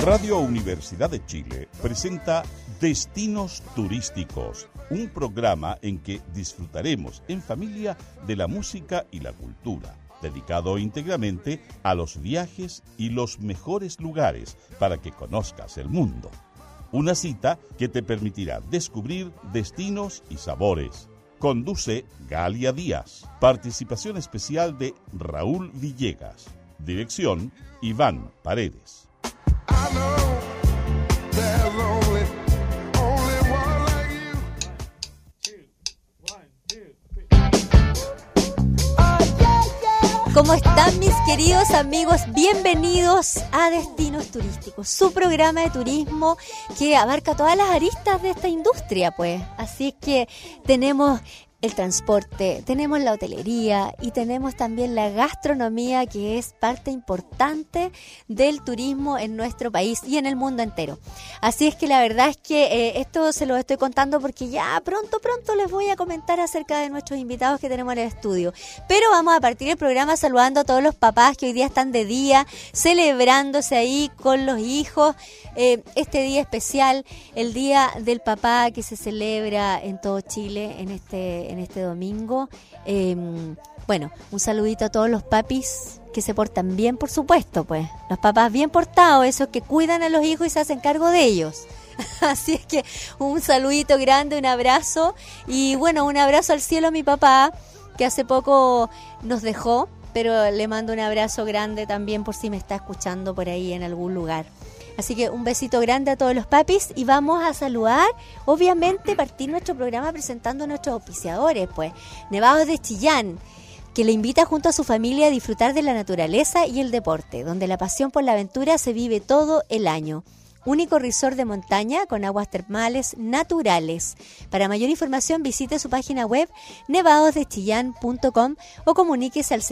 Radio Universidad de Chile presenta Destinos Turísticos, un programa en que disfrutaremos en familia de la música y la cultura, dedicado íntegramente a los viajes y los mejores lugares para que conozcas el mundo. Una cita que te permitirá descubrir destinos y sabores. Conduce Galia Díaz. Participación especial de Raúl Villegas. Dirección Iván Paredes. ¿Cómo están mis queridos amigos? Bienvenidos a Destinos Turísticos, su programa de turismo que abarca todas las aristas de esta industria, pues. Así es que tenemos el transporte, tenemos la hotelería y tenemos también la gastronomía, que es parte importante del turismo en nuestro país y en el mundo entero. Así es que la verdad es que esto se lo estoy contando porque ya pronto les voy a comentar acerca de nuestros invitados que tenemos en el estudio. Pero vamos a partir el programa saludando a todos los papás que hoy día están de día, celebrándose ahí con los hijos. Este día especial, el Día del Papá, que se celebra en todo Chile en este domingo. Bueno, un saludito a todos los papis que se portan bien, por supuesto, pues. Los papás bien portados, esos que cuidan a los hijos y se hacen cargo de ellos. Así es que un saludito grande, un abrazo. Y bueno, un abrazo al cielo a mi papá, que hace poco nos dejó, pero le mando un abrazo grande también por si me está escuchando por ahí en algún lugar. Así que un besito grande a todos los papis y vamos a saludar, obviamente, partir nuestro programa presentando a nuestros auspiciadores, pues. Nevados de Chillán, que le invita junto a su familia a disfrutar de la naturaleza y el deporte, donde la pasión por la aventura se vive todo el año. Único resort de montaña con aguas termales naturales. Para mayor información visite su página web nevadosdechillán.com o comuníquese al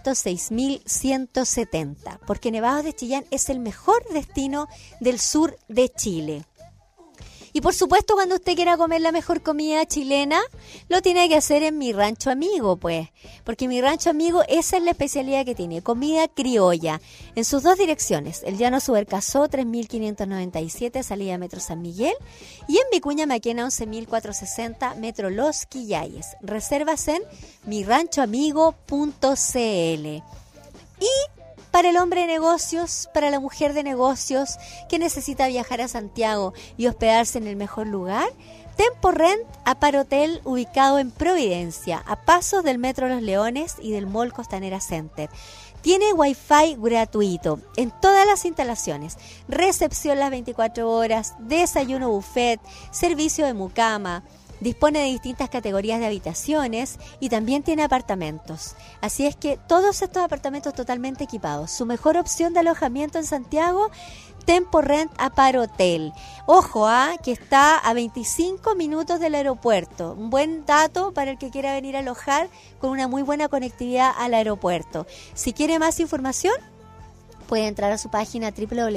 606.170, porque Nevados de Chillán es el mejor destino del sur de Chile. Y por supuesto, cuando usted quiera comer la mejor comida chilena, lo tiene que hacer en Mi Rancho Amigo, pues. Porque Mi Rancho Amigo, esa es la especialidad que tiene, comida criolla. En sus dos direcciones, el Llano Subercazó, 3597, salida Metro San Miguel. Y en Vicuña Maquena, 11.460, Metro Los Quillayes. Reservas en miranchoamigo.cl. Y para el hombre de negocios, para la mujer de negocios que necesita viajar a Santiago y hospedarse en el mejor lugar, Temporrent Aparhotel, ubicado en Providencia, a pasos del Metro Los Leones y del Mall Costanera Center. Tiene Wi-Fi gratuito en todas las instalaciones, recepción las 24 horas, desayuno buffet, servicio de mucama. Dispone de distintas categorías de habitaciones y también tiene apartamentos. Así es que todos estos apartamentos totalmente equipados. Su mejor opción de alojamiento en Santiago, Temporrent Aparhotel. Ojo, que está a 25 minutos del aeropuerto. Un buen dato para el que quiera venir a alojar con una muy buena conectividad al aeropuerto. Si quiere más información, puede entrar a su página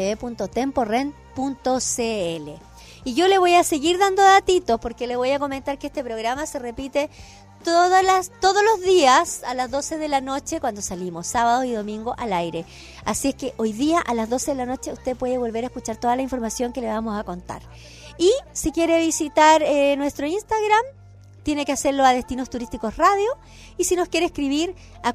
www.temporrent.cl. Y yo le voy a seguir dando datitos porque le voy a comentar que este programa se repite todos los días a las 12 de la noche cuando salimos, sábado y domingo al aire. Así es que hoy día a las 12 de la noche usted puede volver a escuchar toda la información que le vamos a contar. Y si quiere visitar nuestro Instagram, tiene que hacerlo a Destinos Turísticos Radio. Y si nos quiere escribir a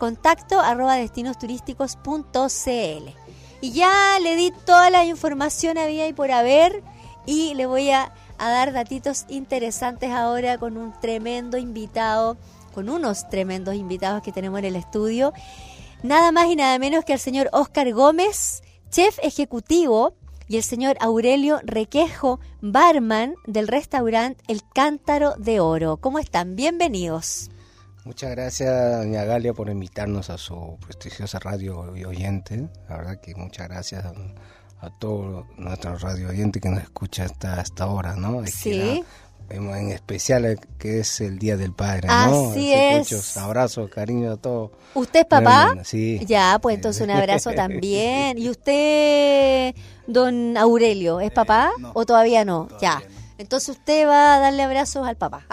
contacto@destinosturísticos.cl. Y ya le di toda la información había y por haber. Y le voy a dar datitos interesantes ahora con un tremendo invitado, con unos tremendos invitados que tenemos en el estudio. Nada más y nada menos que el señor Óscar Gómez, chef ejecutivo, y el señor Aurelio Requejo, barman del restaurante El Cántaro de Oro. ¿Cómo están? Bienvenidos. Muchas gracias, doña Galia, por invitarnos a su prestigiosa radio y oyente. La verdad que muchas gracias a todos nuestros radio oyentes que nos escuchan hasta esta hora, ¿no? Sí. En especial que es el Día del Padre, ¿no? Así es. Muchos abrazos, cariño a todos. ¿Usted es papá? Sí. Ya, pues entonces un abrazo también. ¿Y usted, don Aurelio, es papá o todavía no? Ya. Entonces usted va a darle abrazos al papá.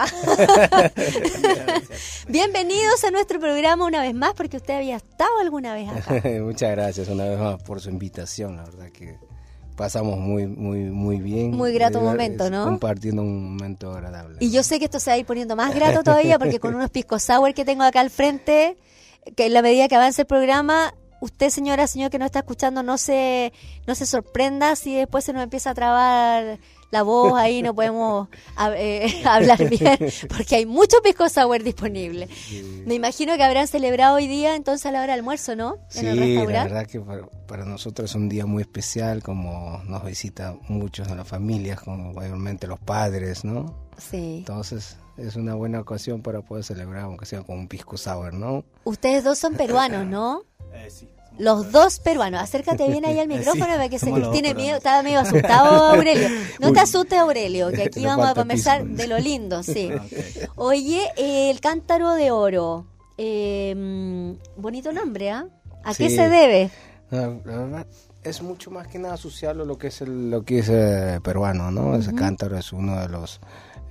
Bienvenidos a nuestro programa una vez más, porque usted había estado alguna vez acá. Muchas gracias una vez más por su invitación, la verdad que pasamos muy bien. Muy grato momento, ¿no? Compartiendo un momento agradable. Y yo sé que esto se va a ir poniendo más grato todavía porque con unos pisco sour que tengo acá al frente, que en la medida que avance el programa, usted, señora, señor que nos está escuchando, no se sorprenda si después se nos empieza a trabar la voz, ahí no podemos hablar bien, porque hay mucho pisco sour disponible. Sí. Me imagino que habrán celebrado hoy día entonces a la hora del almuerzo, ¿no? Sí, la verdad que para nosotros es un día muy especial, como nos visitan muchos de las familias, como mayormente los padres, ¿no? Sí. Entonces es una buena ocasión para poder celebrar, aunque sea con un pisco sour, ¿no? Ustedes dos son peruanos, ¿no? Sí. Los dos peruanos. Acércate bien ahí al micrófono para que se tiene miedo. Estaba medio asustado Aurelio. No te asustes, Aurelio, que aquí vamos a conversar de lo lindo, sí. Okay. Oye, el Cántaro de Oro. Bonito nombre, ¿ah? ¿A qué se debe? La verdad es mucho más que nada asociarlo a lo que es peruano, ¿no? Ese cántaro es uno de las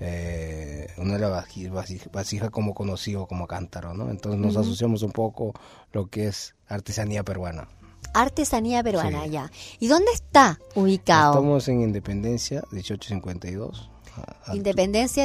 vasijas como conocido como cántaro, ¿no? Entonces nos asociamos un poco lo que es artesanía peruana. Artesanía peruana, sí. Ya. ¿Y dónde está ubicado? Estamos en Independencia 1852. Independencia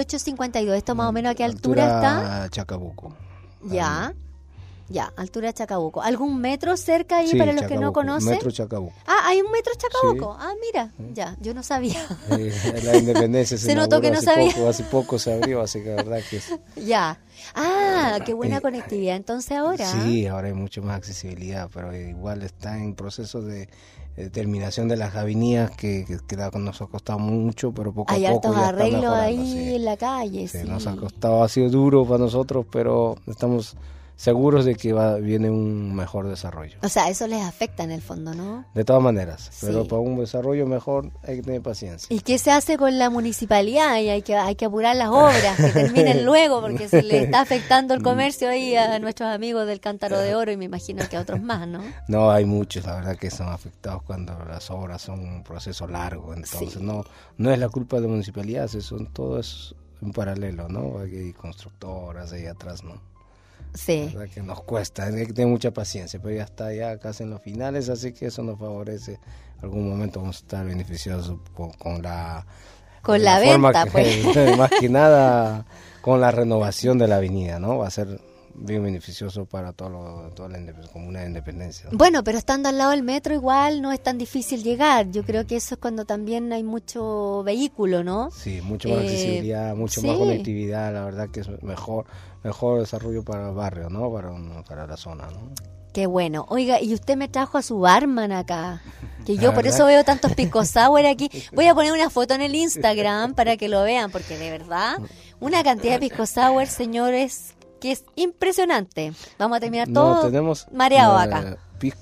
1852. ¿Esto más o menos a qué altura está? Chacabuco. Ya. Ya, altura Chacabuco. ¿Algún metro cerca ahí para los Chacabuco, que no conocen? Metro Chacabuco. Ah, hay un metro Chacabuco. Sí. Ah, mira, ya, yo no sabía. La Independencia se notó que no sabía. Hace poco se abrió, así que la verdad que es... Ya. Ah, qué buena conectividad. Entonces ahora... Sí, ahora hay mucho más accesibilidad, pero igual está en proceso de terminación de las avenidas que nos ha costado mucho, pero poco hay a poco ya está mejorando. Hay hartos arreglos ahí en la calle. Sí, nos ha costado, ha sido duro para nosotros, pero estamos seguros de que viene un mejor desarrollo. O sea, eso les afecta en el fondo, ¿no? De todas maneras, pero para un desarrollo mejor hay que tener paciencia. ¿Y qué se hace con la municipalidad? Y hay que apurar las obras, que terminen luego, porque se le está afectando el comercio ahí a nuestros amigos del Cántaro de Oro y me imagino que a otros más, ¿no? No, hay muchos, la verdad que son afectados cuando las obras son un proceso largo, entonces no es la culpa de la municipalidad, todo es en paralelo, ¿no? Hay constructoras ahí atrás, ¿no? Sí. La verdad que nos cuesta, hay que tener mucha paciencia, pero ya está ya casi en los finales, así que eso nos favorece. En algún momento vamos a estar beneficiosos con la venta, pues. Más que nada con la renovación de la avenida, ¿no? Va a ser bien beneficioso para toda la comuna de Independencia, ¿no? Bueno, pero estando al lado del metro igual no es tan difícil llegar. Yo creo que eso es cuando también hay mucho vehículo, ¿no? Sí, mucho más accesibilidad, mucho más conectividad, la verdad que es mejor desarrollo para el barrio, ¿no? Para la zona, ¿no? Qué bueno. Oiga, y usted me trajo a su barman acá, que yo por eso veo tantos pisco sour aquí. Voy a poner una foto en el Instagram para que lo vean, porque de verdad, una cantidad de pisco sour, señores, que es impresionante. Vamos a terminar todo mareado acá.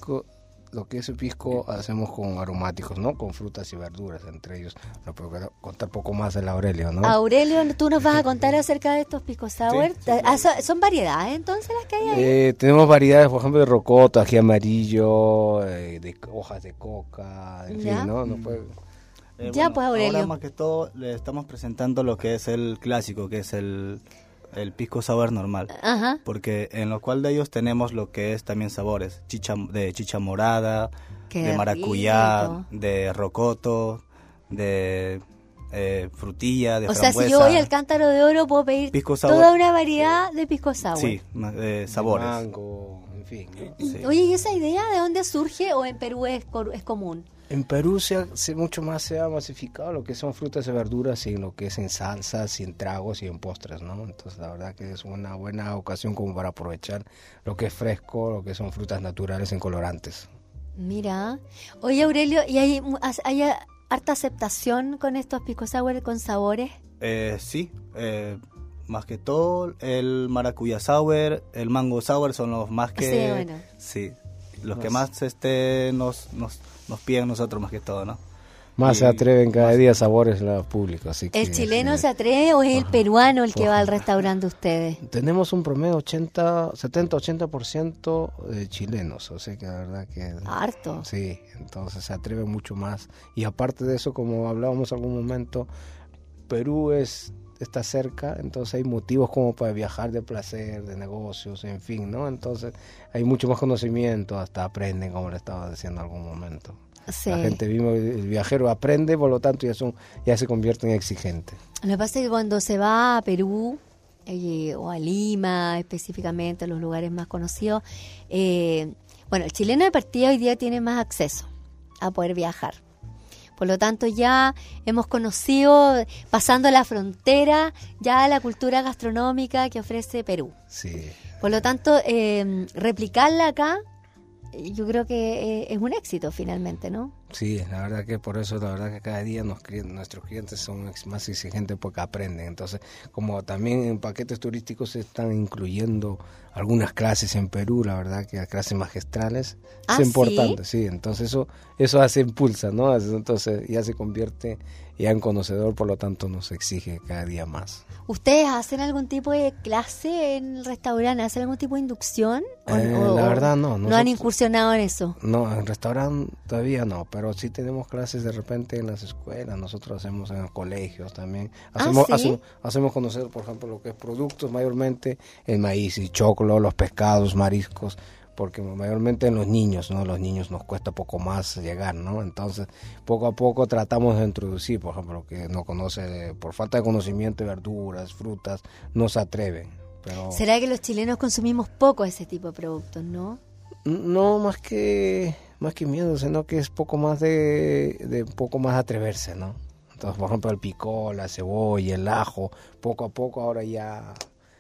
Lo que es el pisco hacemos con aromáticos, ¿no? Con frutas y verduras, entre ellos. Lo puedo contar un poco más el Aurelio, ¿no? Aurelio, ¿tú nos vas a contar acerca de estos pisco sour? Sí. ¿Son variedades entonces las que hay ahí? Tenemos variedades, por ejemplo, de rocoto, ají amarillo, de hojas de coca, en fin, ¿no? Pues bueno, Aurelio. Ahora más que todo le estamos presentando lo que es el clásico, que es el pisco sour normal. Ajá. Porque en lo cual de ellos tenemos lo que es también sabores, de chicha morada, de maracuyá, rico, de rocoto, de frutilla, de frambuesa. O sea, si yo voy al Cántaro de Oro puedo pedir toda una variedad de pisco sour. Sí, sabores. De mango, en fin. Sí. Oye, ¿y esa idea de dónde surge o en Perú es común? En Perú se ha masificado lo que son frutas y verduras y lo que es en salsas y en tragos y en postres, ¿no? Entonces la verdad que es una buena ocasión como para aprovechar lo que es fresco, lo que son frutas naturales en colorantes. Mira, oye Aurelio, ¿y hay harta aceptación con estos pisco sour con sabores? Sí, más que todo el maracuyá sour, el mango sour son los más que... Sí, bueno. Sí, los que más nos piden nosotros más que todo, ¿no? Más se atreven cada día sabores los públicos. Así que, ¿el chileno se atreve o es el peruano el que va al restaurante de ustedes? Tenemos un promedio 70-80% de chilenos, o sea que la verdad que... Harto. Sí, entonces se atreve mucho más. Y aparte de eso, como hablábamos algún momento, Perú está cerca, entonces hay motivos como para viajar de placer, de negocios, en fin, ¿no? Entonces hay mucho más conocimiento, hasta aprenden, como le estaba diciendo en algún momento. Sí. La gente mismo, el viajero aprende, por lo tanto ya se convierte en exigente. Lo que pasa es que cuando se va a Perú, o a Lima específicamente, los lugares más conocidos, bueno, el chileno de partida hoy día tiene más acceso a poder viajar. Por lo tanto, ya hemos conocido, pasando la frontera, ya la cultura gastronómica que ofrece Perú. Sí. Por lo tanto, replicarla acá, yo creo que es un éxito finalmente, ¿no? Sí, la verdad que por eso, la verdad que cada día nuestros clientes son más exigentes porque aprenden. Entonces, como también en paquetes turísticos se están incluyendo algunas clases en Perú, la verdad que las clases magistrales es importante, ¿sí? Entonces eso hace impulsa, ¿no? Entonces ya se convierte ya en conocedor, por lo tanto nos exige cada día más. ¿Ustedes hacen algún tipo de clase en el restaurante? ¿Hacen algún tipo de inducción? La verdad no. ¿No han incursionado en eso? No, en el restaurante todavía no, pero sí tenemos clases de repente en las escuelas, nosotros hacemos en los colegios también. Hacemos conocer, por ejemplo, lo que es productos, mayormente el maíz y choclo, los pescados, mariscos, porque mayormente en los niños, ¿no? Los niños nos cuesta poco más llegar, ¿no? Entonces, poco a poco tratamos de introducir, por ejemplo, que no conoce, por falta de conocimiento de verduras, frutas, no se atreven. Pero ¿será que los chilenos consumimos poco ese tipo de productos, no? No, más que miedo, sino que es poco más de poco más atreverse, ¿no? Entonces, por ejemplo, el picón, la cebolla, el ajo, poco a poco ahora ya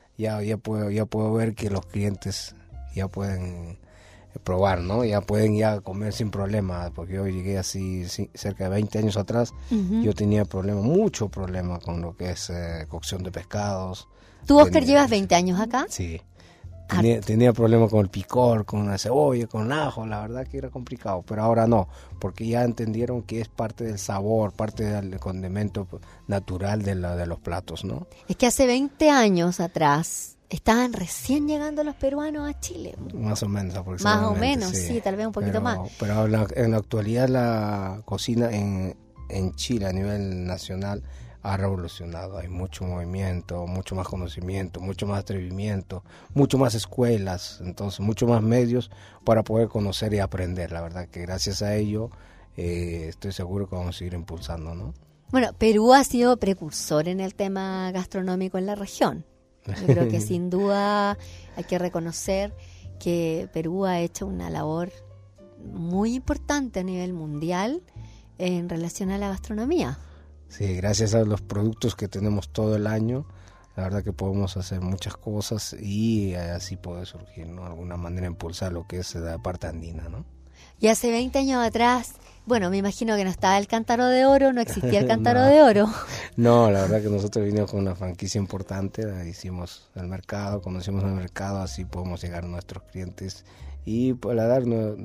puedo ver que los clientes ya pueden probar, ¿no? Ya pueden comer sin problema, porque yo llegué así cerca de 20 años atrás, yo tenía mucho problema con lo que es cocción de pescados. ¿Tú, Oscar, llevas 20 años acá? Sí. Tenía problemas con el picor, con la cebolla, con el ajo, la verdad que era complicado, pero ahora no, porque ya entendieron que es parte del sabor, parte del condimento natural de los platos, ¿no? Es que hace 20 años atrás estaban recién llegando los peruanos a Chile. Más o menos, aproximadamente. Más o menos, sí, tal vez un poquito más. Pero en la actualidad la cocina en Chile a nivel nacional ha revolucionado, hay mucho movimiento, mucho más conocimiento, mucho más atrevimiento, mucho más escuelas, entonces mucho más medios para poder conocer y aprender. La verdad que gracias a ello estoy seguro que vamos a seguir impulsando, ¿no? Bueno, Perú ha sido precursor en el tema gastronómico en la región. Yo creo que sin duda hay que reconocer que Perú ha hecho una labor muy importante a nivel mundial en relación a la gastronomía. Sí, gracias a los productos que tenemos todo el año, la verdad que podemos hacer muchas cosas y así puede surgir, ¿no? De alguna manera impulsar lo que es la parte andina, ¿no? Y hace 20 años atrás, bueno, me imagino que no estaba el Cántaro de Oro, no existía el Cántaro de Oro. No, la verdad que nosotros vinimos con una franquicia importante, hicimos el mercado, conocimos el mercado, así podemos llegar a nuestros clientes y para dar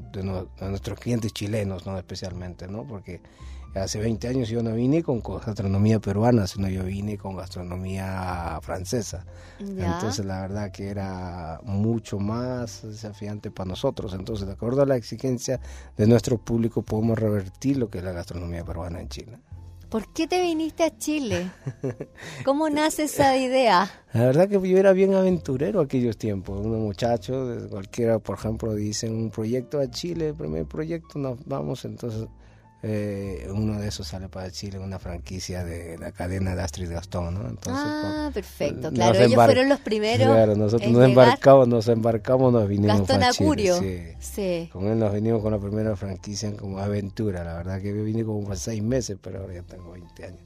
a nuestros clientes chilenos, ¿no? Especialmente, ¿no? Porque hace 20 años yo no vine con gastronomía peruana, sino yo vine con gastronomía francesa. ¿Ya? Entonces la verdad que era mucho más desafiante para nosotros. Entonces, de acuerdo a la exigencia de nuestro público, podemos revertir lo que es la gastronomía peruana en Chile. ¿Por qué te viniste a Chile? ¿Cómo nace esa idea? La verdad que yo era bien aventurero aquellos tiempos. Unos muchachos, cualquiera, por ejemplo, dicen un proyecto a Chile, el primer proyecto, nos vamos, entonces uno de esos sale para Chile, una franquicia de la cadena de Astrid Gastón, ¿no? Entonces, perfecto, claro, ellos fueron los primeros. Claro, nosotros nos embarcamos, nos vinimos Gastón para Acurio. Chile. Sí. Con él nos vinimos con la primera franquicia como aventura, la verdad que yo vine como 6 meses, pero ahora ya tengo 20 años.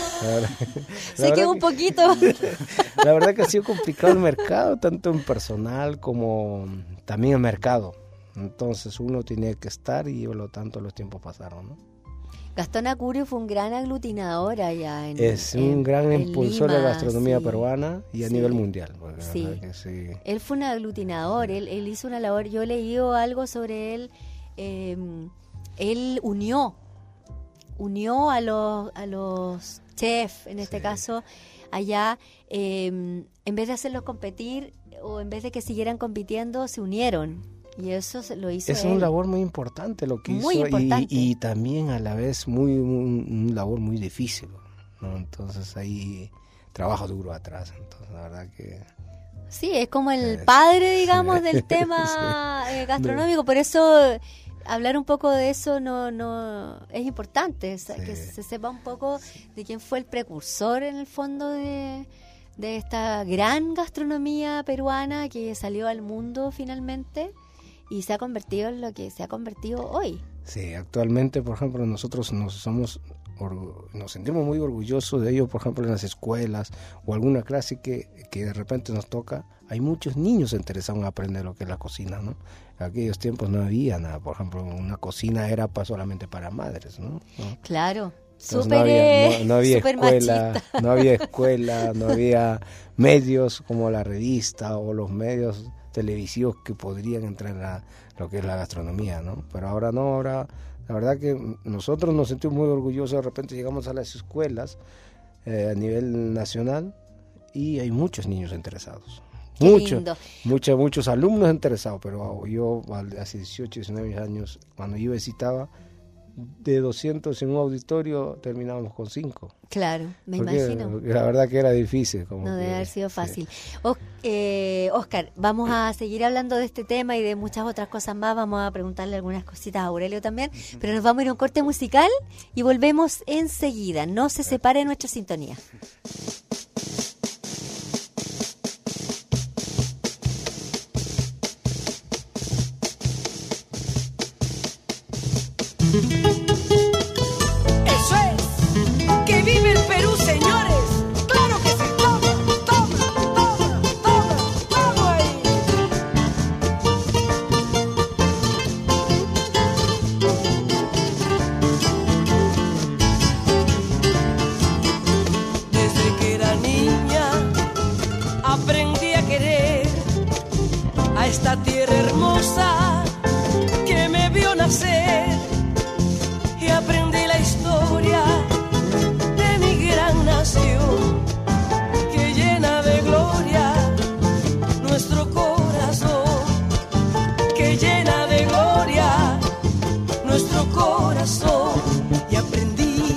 Sé que un poquito. La verdad que ha sido complicado el mercado, tanto en personal como también el mercado. Entonces uno tenía que estar y por lo tanto los tiempos pasaron, ¿no? Gastón Acurio fue un gran aglutinador allá un gran impulsor Lima, de la gastronomía sí, peruana y a nivel mundial. Sí. Él fue un aglutinador, él hizo una labor, yo he leído algo sobre él, él unió a los chefs, en este caso, allá, en vez de hacerlos competir o en vez de que siguieran compitiendo, se unieron. Y eso lo hizo es una labor muy importante lo que muy hizo importante. Y también a la vez una labor muy difícil, ¿no? Entonces hay trabajo duro atrás, entonces la verdad que sí, es como el padre, digamos, del tema gastronómico, por eso hablar un poco de eso no es importante, que se sepa un poco de quién fue el precursor en el fondo de esta gran gastronomía peruana que salió al mundo finalmente y se ha convertido en lo que se ha convertido hoy. Sí, actualmente, por ejemplo, nosotros nos sentimos muy orgullosos de ello, por ejemplo, en las escuelas o alguna clase que de repente nos toca. Hay muchos niños interesados en aprender lo que es la cocina, ¿no? En aquellos tiempos no había nada, por ejemplo, una cocina era solamente para madres, ¿no? Claro. Entonces, no había escuela, machista. no había medios como la revista o los medios televisivos que podrían entrar en lo que es la gastronomía, ¿no? Pero ahora no, ahora la verdad que nosotros nos sentimos muy orgullosos. De repente llegamos a las escuelas a nivel nacional y hay muchos niños interesados. Muchos alumnos interesados, pero yo hace 18, 19 años, cuando yo visitaba, de 200 en un auditorio terminábamos con 5. Claro, imagino. La verdad que era difícil. No debe haber sido fácil. Sí. Oscar, vamos a seguir hablando de este tema y de muchas otras cosas más. Vamos a preguntarle algunas cositas a Aurelio también, pero nos vamos a ir a un corte musical y volvemos enseguida. No se separe nuestra sintonía. Eso es, que vive el Perú, señores. Claro que sí, toma ahí. Desde que era niña aprendí a querer a esta tierra hermosa que me vio nacer. Y aprendí la historia de mi gran nación, que llena de gloria nuestro corazón, que llena de gloria nuestro corazón. Y aprendí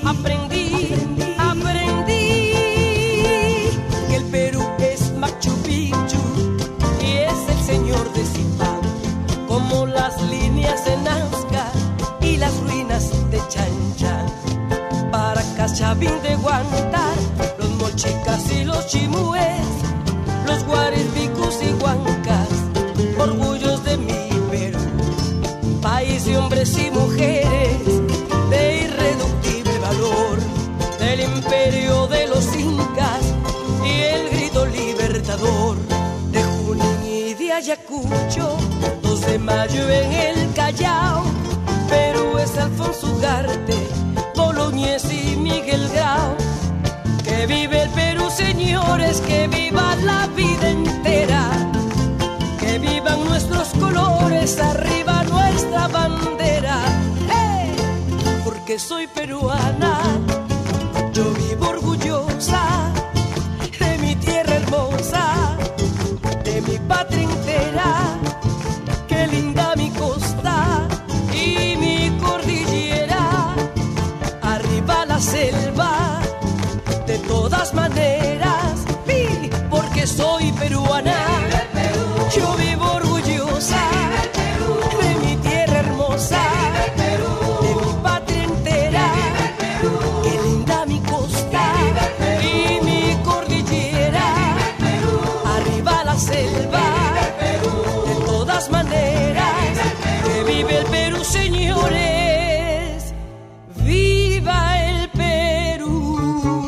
que el Perú es Machu Picchu y es el señor de Zimbabue, como las líneas de Nazca y las ruinas de Chan Chan, Paracas, Chavín de Huántar, los mochicas y los chimúes, los guaripicus y huancas, orgullos de mi Perú, país de hombres y mujeres de irreductible valor, del imperio de los incas y el grito libertador, de Junín y de Ayacucho, 2 de mayo en el Callao. Perú es Alfonso Ugarte, Boloñez y Miguel Grau. Que vive el Perú, señores, que viva la vida entera. Que vivan nuestros colores, arriba nuestra bandera. ¡Hey! Porque soy peruana, yo vivo orgullosa de mi tierra hermosa, de mi patria entera. Qué linda mi costa y mi cordillera, arriba la selva, de todas maneras, porque soy peruana, yo vivo orgullosa de mi tierra hermosa, de mi patria entera, qué linda mi costa y mi cordillera, arriba la selva, de todas maneras, que vive el Perú, señores, viva el Perú.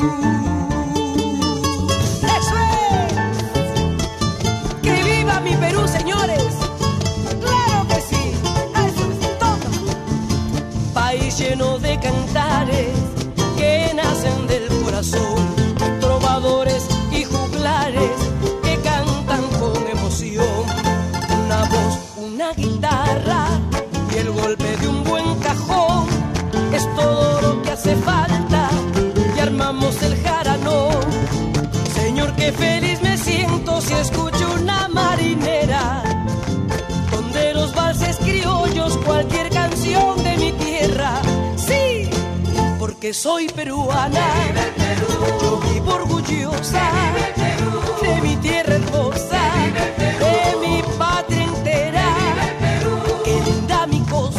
¡Eso es! ¡Que viva mi Perú, señores! ¡Claro que sí! ¡Eso es todo! País lleno de cantares que nacen del corazón, trovadores y juglares que cantan con emoción, una voz, una guitarra y el golpe de un buen cajón es todo lo que hace falta y armamos el jaranón. Señor, qué feliz me siento si escucho una marinera, tonderos, valses criollos, cualquier canción de mi tierra. Sí, porque soy peruana, yo vivo orgullosa de mi tierra hermosa, de mi patria entera. Qué linda mi costa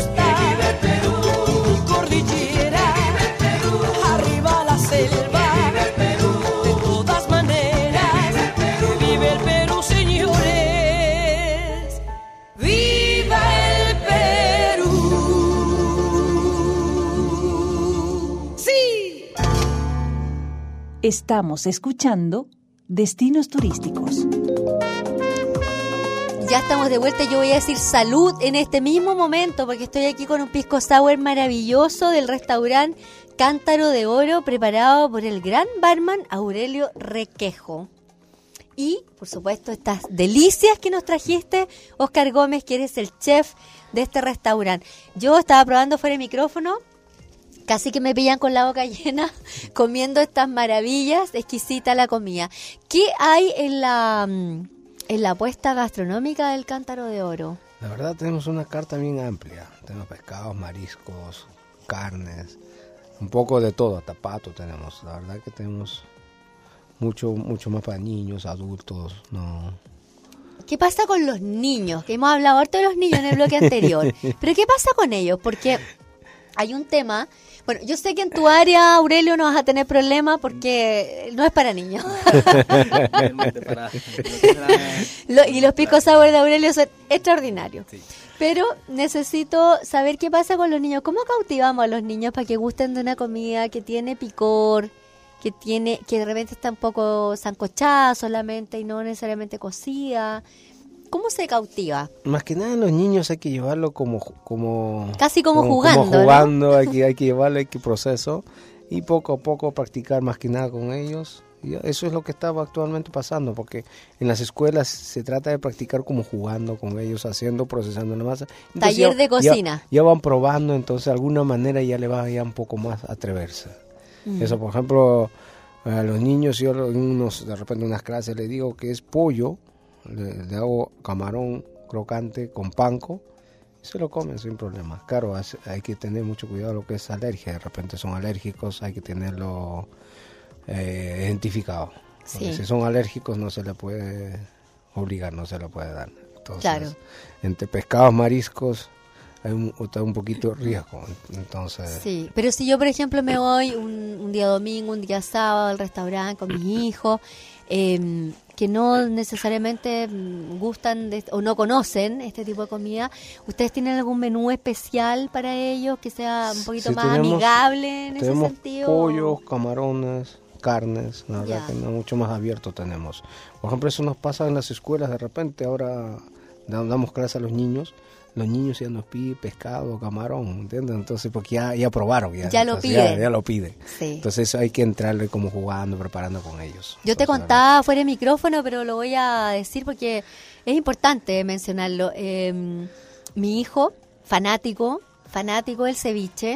Estamos escuchando Destinos Turísticos. Ya estamos de vuelta. Yo voy a decir salud en este mismo momento porque estoy aquí con un pisco sour maravilloso del restaurante Cántaro de Oro, preparado por el gran barman Aurelio Requejo. Y, por supuesto, estas delicias que nos trajiste, Oscar Gómez, que eres el chef de este restaurante. Yo estaba probando fuera de micrófono, casi que me pillan con la boca llena comiendo estas maravillas, exquisita la comida. ¿Qué hay en la apuesta gastronómica del Cántaro de Oro? La verdad tenemos una carta bien amplia. Tenemos pescados, mariscos, carnes, un poco de todo, hasta pato tenemos. La verdad que tenemos mucho más para niños, adultos, no. ¿Qué pasa con los niños? Que hemos hablado harto de los niños en el bloque anterior. Pero ¿qué pasa con ellos? Porque hay un tema. Bueno, yo sé que en tu área, Aurelio, no vas a tener problemas porque no es para niños. Y los piscos sour de Aurelio son extraordinarios. Sí. Pero necesito saber qué pasa con los niños. ¿Cómo cautivamos a los niños para que gusten de una comida que tiene picor, que de repente está un poco sancochada solamente y no necesariamente cocida? ¿Cómo se cautiva? Más que nada los niños hay que llevarlo como casi como jugando, como jugando, ¿no? hay que llevarlo, hay que proceso y poco a poco practicar más que nada con ellos. Y eso es lo que está actualmente pasando, porque en las escuelas se trata de practicar como jugando con ellos, haciendo, procesando la masa. Entonces, taller de cocina. Ya van probando, entonces de alguna manera ya le va ya un poco más a atreverse. Eso, por ejemplo, a los niños, yo de repente unas clases les digo que es pollo, le hago camarón crocante con panko y se lo comen sin problema. Claro, hay que tener mucho cuidado lo que es alergia. De repente son alérgicos, hay que tenerlo identificado. Sí. Si son alérgicos no se le puede obligar, no se le puede dar. Entonces, claro. Entre pescados, mariscos hay un poquito de riesgo. Entonces, sí, pero si yo por ejemplo me voy un día domingo, un día sábado al restaurante con mis hijos, que no necesariamente gustan o no conocen este tipo de comida, ¿ustedes tienen algún menú especial para ellos que sea un poquito más amigable en ese sentido? Tenemos pollos, camarones, carnes, la verdad que no, mucho más abierto tenemos. Por ejemplo, eso nos pasa en las escuelas de repente, ahora damos clases a los niños ya nos piden pescado, camarón, ¿entiendes? Entonces, porque ya probaron. Ya lo piden. Ya lo piden. Sí. Entonces, eso hay que entrarle como jugando, preparando con ellos. Yo te contaba fuera de micrófono, pero lo voy a decir porque es importante mencionarlo. Mi hijo, fanático del ceviche,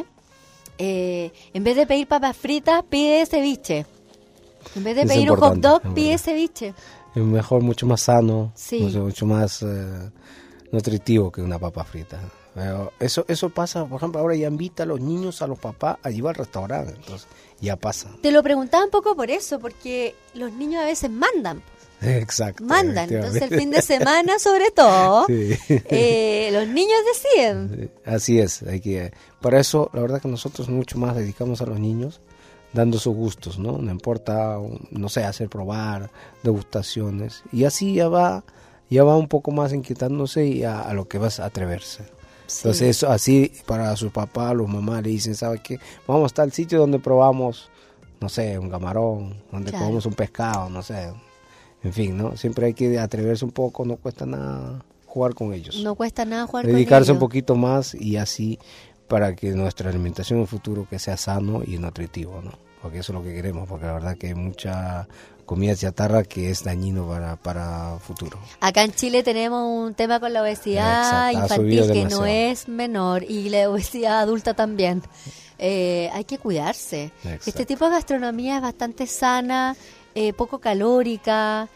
en vez de pedir papas fritas, pide ceviche. En vez de pedir un hot dog, pide ceviche. Es mejor, mucho más sano, sí. mucho más nutritivo que una papa frita. Pero eso pasa, por ejemplo, ahora ya invita a los niños, a los papás a llevar al restaurante, entonces ya pasa. Te lo preguntaba un poco por eso, porque los niños a veces mandan. Exacto. Mandan, entonces el fin de semana sobre todo, sí. Los niños deciden. Así es, para eso la verdad que nosotros mucho más dedicamos a los niños, dando sus gustos, ¿no? No importa, no sé, hacer probar, degustaciones, y así ya va un poco más inquietándose y a lo que vas a atreverse. Sí. Entonces eso, así para sus papás, los mamás le dicen, ¿sabes qué? Vamos hasta el sitio donde probamos, no sé, un camarón, donde comemos un pescado, no sé. En fin, ¿no? Siempre hay que atreverse un poco, no cuesta nada jugar con ellos. No cuesta nada jugar con ellos. Dedicarse un poquito más y así para que nuestra alimentación en el futuro que sea sano y nutritivo, ¿no? Porque eso es lo que queremos, porque la verdad que hay mucha comida chatarra que es dañino para futuro. Acá en Chile tenemos un tema con la obesidad infantil que no es menor y la obesidad adulta también. Hay que cuidarse. Exacto. Este tipo de gastronomía es bastante sana, poco calórica,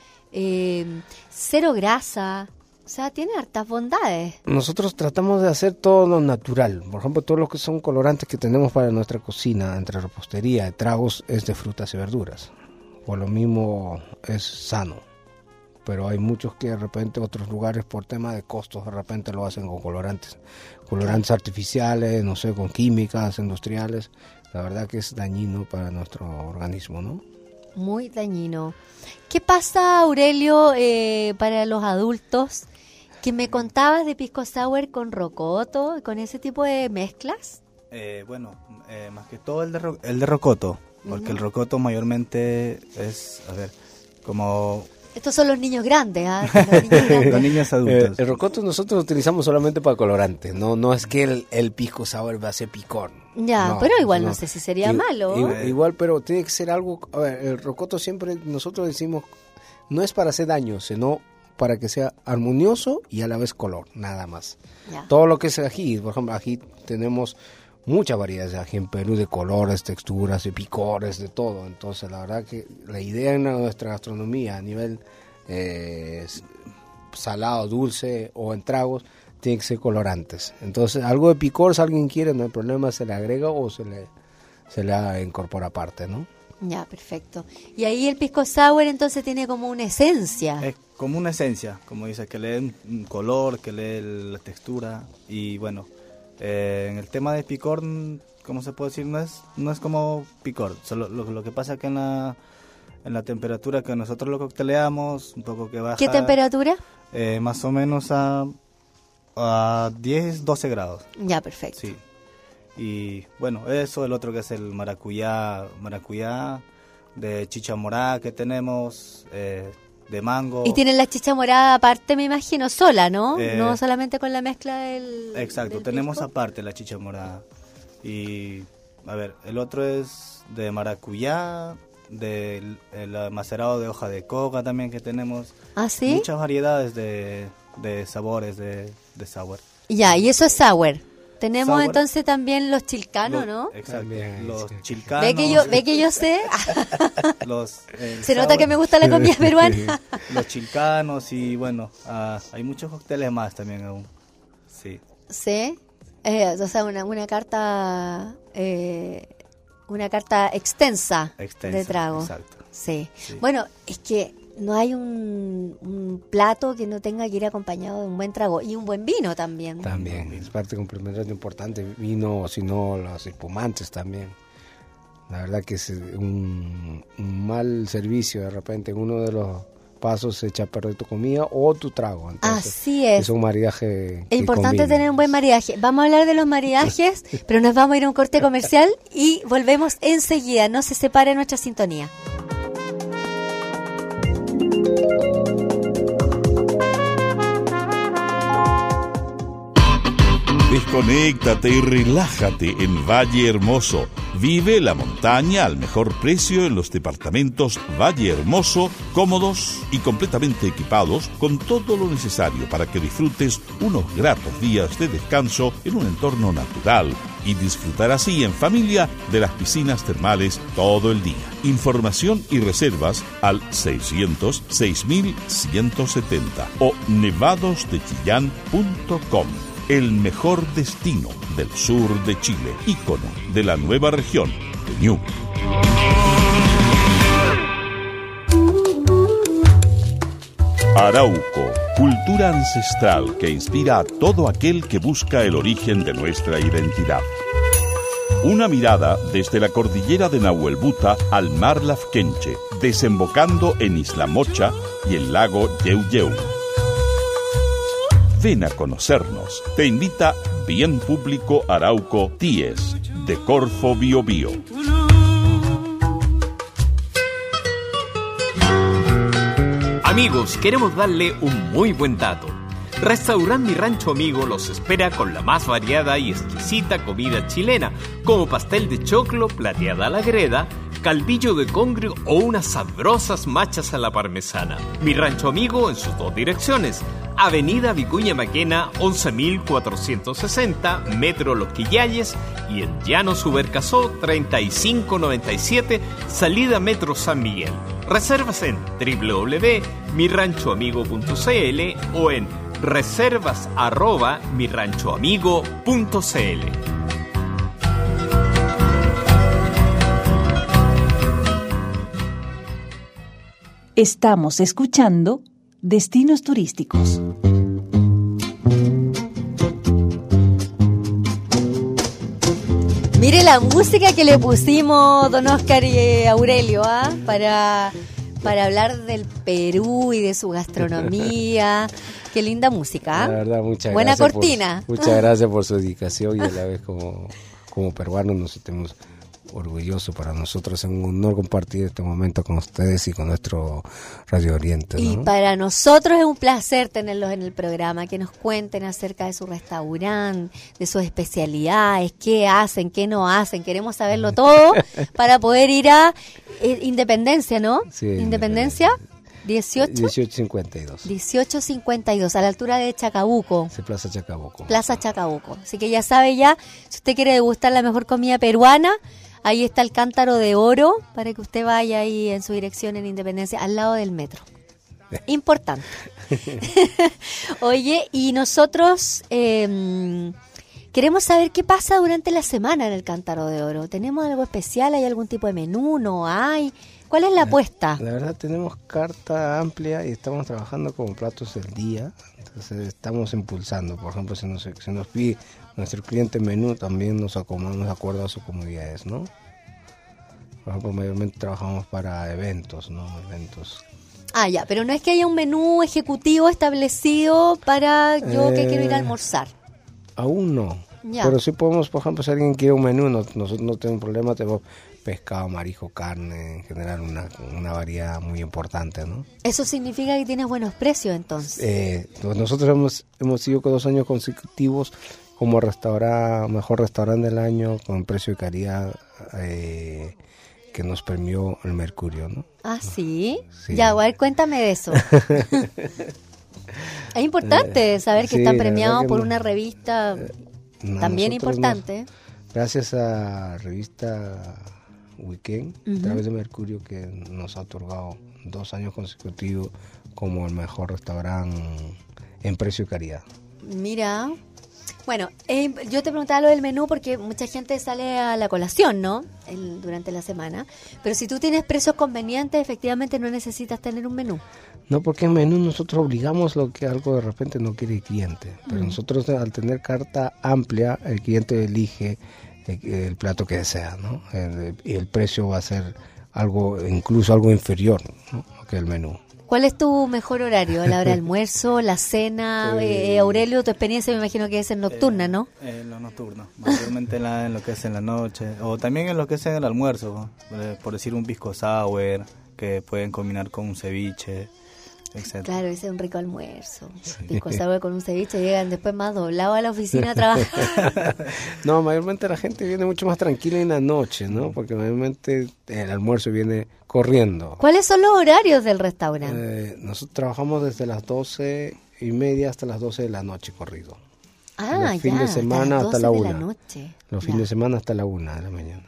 cero grasa. O sea, tiene hartas bondades. Nosotros tratamos de hacer todo lo natural. Por ejemplo, todos los que son colorantes que tenemos para nuestra cocina, entre repostería y tragos, es de frutas y verduras. Por lo mismo es sano. Pero hay muchos que de repente otros lugares por tema de costos de repente lo hacen con colorantes. Colorantes artificiales, no sé, con químicas industriales. La verdad que es dañino para nuestro organismo, ¿no? Muy dañino. ¿Qué pasa, Aurelio, para los adultos? Que me contabas de pisco sour con rocoto, con ese tipo de mezclas. Más que todo el de rocoto. porque el rocoto mayormente es, como... Estos son los niños grandes, ¿ah? Los niños grandes. Los niños adultos. El rocoto nosotros lo utilizamos solamente para colorantes, no es que el pisco sour va a ser picor. Ya, No, pero igual no sé si sería malo. Igual, pero tiene que ser algo, a ver, el rocoto siempre nosotros decimos, no es para hacer daño, sino para que sea armonioso y a la vez color, nada más. Ya. Todo lo que es ají, por ejemplo, ají tenemos muchas variedades de ají en Perú, de colores, texturas, de picores, de todo. Entonces, la verdad que la idea en nuestra gastronomía a nivel salado, dulce o en tragos, tiene que ser colorantes. Entonces, algo de picor, si alguien quiere, no hay problema, se le agrega o se le incorpora aparte, ¿no? Ya, perfecto. Y ahí el pisco sour entonces tiene como una esencia. Es como una esencia, como dice, que le dé un color, que le dé la textura. Y bueno, en el tema de picor, ¿cómo se puede decir? No es como picor. Solo lo que pasa que en la temperatura que nosotros lo cocteleamos, un poco que baja. ¿Qué temperatura? Más o menos a 10, 12 grados. Ya, perfecto. Sí. Y bueno, eso, el otro que es el maracuyá de chicha morada que tenemos, de mango. Y tienen la chicha morada aparte, me imagino, sola, ¿no? No solamente con la mezcla del... Exacto, del tenemos pisco. aparte la chicha morada. Y, a ver, el otro es de maracuyá, del el macerado de hoja de coca también que tenemos. ¿Ah, sí? Muchas variedades de sabores de sour. Ya, y eso es sour. Tenemos Sour. Entonces también los chilcanos, ¿no? Exacto, También, los sí. chilcanos. ¿Ve que yo sé? Se nota sour, que me gusta la comida peruana. los chilcanos y bueno, hay muchos cócteles más también aún. Sí. Sí. O sea, una carta extensa de trago. Exacto. Sí. Sí. Bueno, es que no hay un plato que no tenga que ir acompañado de un buen trago y un buen vino también. También, es parte complementaria importante, vino, sino los espumantes también. La verdad que es un mal servicio, de repente en uno de los pasos se echa a perder tu comida o tu trago. Entonces, Así es. Es un maridaje Es importante combina. tener un buen maridaje. Vamos a hablar de los maridajes, pero nos vamos a ir a un corte comercial y volvemos enseguida. No se separe nuestra sintonía. Desconéctate y relájate en Valle Hermoso. Vive la montaña al mejor precio en los departamentos Valle Hermoso, cómodos y completamente equipados con todo lo necesario para que disfrutes unos gratos días de descanso en un entorno natural y disfrutar así en familia de las piscinas termales todo el día. Información y reservas al 600-6170 o nevadosdechillán.com. El mejor destino del sur de Chile, ícono de la nueva región de Ñuble. Arauco, cultura ancestral que inspira a todo aquel que busca el origen de nuestra identidad. Una mirada desde la cordillera de Nahuelbuta al mar Lafkenche, desembocando en Isla Mocha y el lago Yeuyeu. Ven a conocernos. Te invita Bien Público Arauco TIES de Corfo Biobío. Amigos, queremos darle un muy buen dato. Restaurante Mi Rancho Amigo los espera con la más variada y exquisita comida chilena, como pastel de choclo, plateada a la greda, caldillo de congrio o unas sabrosas machas a la parmesana. Mi Rancho Amigo en sus dos direcciones: Avenida Vicuña Maquena 11.460, Metro Los Quillayes, y en Llano Subercasó 3597, salida Metro San Miguel. Reservas en www.miranchoamigo.cl o en reservas@miranchoamigo.cl. Estamos escuchando Destinos Turísticos. Mire la música que le pusimos don Oscar y Aurelio, para hablar del Perú y de su gastronomía. Qué linda música. La verdad, muchas Buena gracias. cortina. Muchas gracias por su dedicación y a la vez como peruanos nos sentimos orgulloso. Para nosotros es un honor compartir este momento con ustedes y con nuestro Radio Oriente, ¿no? Y para nosotros es un placer tenerlos en el programa, que nos cuenten acerca de su restaurante, de sus especialidades, qué hacen, qué no hacen. Queremos saberlo todo para poder ir a Independencia, ¿no? Sí, Independencia 1852. 1852, a la altura de Chacabuco. Sí, Plaza Chacabuco. Plaza Chacabuco. Así que ya sabe ya, si usted quiere degustar la mejor comida peruana, ahí está el Cántaro de Oro, para que usted vaya ahí en su dirección en Independencia, al lado del metro. Importante. Oye, y nosotros queremos saber qué pasa durante la semana en el Cántaro de Oro. ¿Tenemos algo especial? ¿Hay algún tipo de menú? ¿No hay? ¿Cuál es la apuesta? La verdad tenemos carta amplia y estamos trabajando con platos del día. Entonces estamos impulsando. Por ejemplo, si nos pide nuestro cliente menú, también nos acomodamos de acuerdo a sus comodidades, ¿no? Por ejemplo, mayormente trabajamos para eventos, ¿no? Eventos. Ah, ya, pero no es que haya un menú ejecutivo establecido para yo que quiero ir a almorzar. Aún no. Ya. Pero sí podemos, por ejemplo, si alguien quiere un menú, nosotros no tenemos problema, tenemos pescado, marisco, carne, en general una variedad muy importante, ¿no? Eso significa que tienes buenos precios, entonces. Nosotros hemos sido 2 años consecutivos como mejor restaurante del año con precio y calidad que nos premió el Mercurio, ¿no? Ah, ¿sí? Sí. Ya, a ver, cuéntame de eso. Es importante saber que sí, están la premiados verdad que por no. una revista también importante. Gracias a revista Weekend, a través de Mercurio, que nos ha otorgado 2 años consecutivos como el mejor restaurante en precio y calidad. Mira, bueno, yo te preguntaba lo del menú porque mucha gente sale a la colación, ¿no? Durante la semana. Pero si tú tienes precios convenientes, efectivamente no necesitas tener un menú. No, porque en menú nosotros obligamos lo que algo de repente no quiere el cliente. Pero nosotros, al tener carta amplia, el cliente elige el plato que desea, ¿no? Y el precio va a ser incluso algo inferior, ¿no?, que el menú. ¿Cuál es tu mejor horario? ¿La hora de almuerzo, la cena? Aurelio, tu experiencia me imagino que es en nocturna, ¿no? Lo nocturno, mayormente en lo que es en la noche, o también en lo que es en el almuerzo, por decir un pisco sour, que pueden combinar con un ceviche, etc. Claro, ese es un rico almuerzo. Pisco sour con un ceviche, llegan después más doblados a la oficina a trabajar. No, mayormente la gente viene mucho más tranquila en la noche, ¿no? Porque mayormente el almuerzo viene corriendo. ¿Cuáles son los horarios del restaurante? Nosotros trabajamos desde las 12:30 hasta las 12 de la noche corrido. Ah, los fines de semana hasta la 1. Noche. Los fines de semana hasta la 1 de la mañana.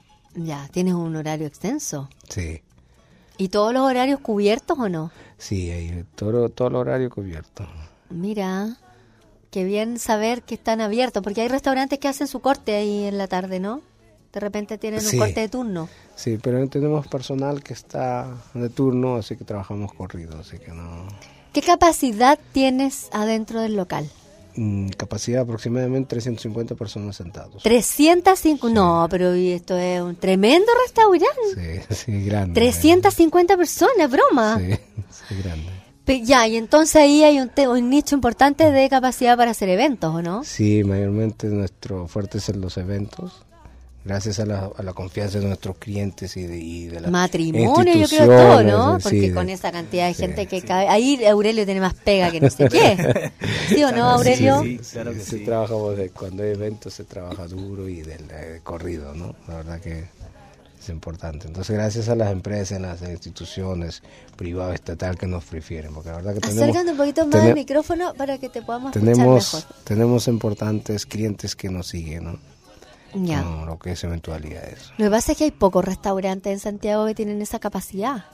Ya, ¿tienes un horario extenso? Sí. ¿Y todos los horarios cubiertos o no? Sí, hay todo el horario cubierto. Mira, qué bien saber que están abiertos, porque hay restaurantes que hacen su corte ahí en la tarde, ¿no? De repente tienen un corte de turno. Sí, pero tenemos personal que está de turno, así que trabajamos corrido, así que no... ¿Qué capacidad tienes adentro del local? Capacidad aproximadamente 350 personas sentados. 305, sí. No, pero esto es un tremendo restaurante. Sí, grande. 350 personas, broma. Sí, grande. Ya, y entonces ahí hay un nicho importante de capacidad para hacer eventos, ¿o no? Sí, mayormente nuestro fuerte es en los eventos. Gracias a la confianza de nuestros clientes y de las matrimonio, yo creo todo, ¿no? Porque con esa cantidad de gente que cabe... Ahí Aurelio tiene más pega que no sé qué. ¿Sí o no, Aurelio? Sí, claro que sí. Trabajamos cuando hay eventos se trabaja duro y del corrido, ¿no? La verdad que es importante. Entonces, gracias a las empresas, las instituciones privadas, estatal que nos prefieren, porque la verdad que acércate un poquito más el micrófono para que te podamos escuchar mejor. Tenemos importantes clientes que nos siguen, ¿no? Ya. No, lo que es eventualidades. Lo que pasa es que hay pocos restaurantes en Santiago que tienen esa capacidad.